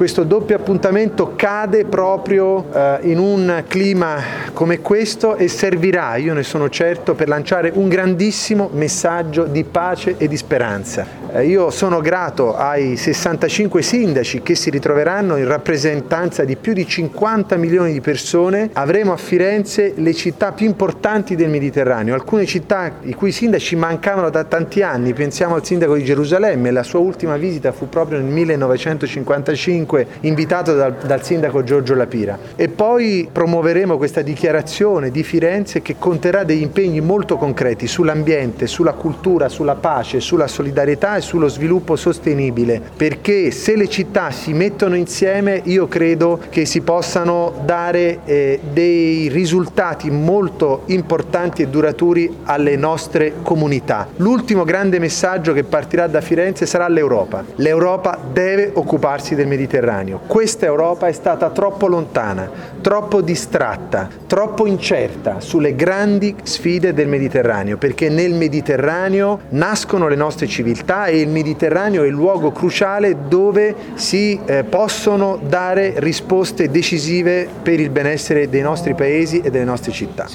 Questo doppio appuntamento cade proprio in un clima come questo e servirà, io ne sono certo, per lanciare un grandissimo messaggio di pace e di speranza. Io sono grato ai 65 sindaci che si ritroveranno in rappresentanza di più di 50 milioni di persone. Avremo a Firenze le città più importanti del Mediterraneo, alcune città i cui sindaci mancavano da tanti anni. Pensiamo al sindaco di Gerusalemme, la sua ultima visita fu proprio nel 1955, invitato dal sindaco Giorgio La Pira. E poi promuoveremo questa dichiarazione di Firenze che conterrà degli impegni molto concreti sull'ambiente, sulla cultura, sulla pace, sulla solidarietà e sullo sviluppo sostenibile, perché se le città si mettono insieme io credo che si possano dare dei risultati molto importanti e duraturi alle nostre comunità. L'ultimo grande messaggio che partirà da Firenze sarà l'Europa. L'Europa deve occuparsi del Mediterraneo. Questa Europa è stata troppo lontana, troppo distratta, troppo incerta sulle grandi sfide del Mediterraneo, perché nel Mediterraneo nascono le nostre civiltà e il Mediterraneo è il luogo cruciale dove si possono dare risposte decisive per il benessere dei nostri paesi e delle nostre città.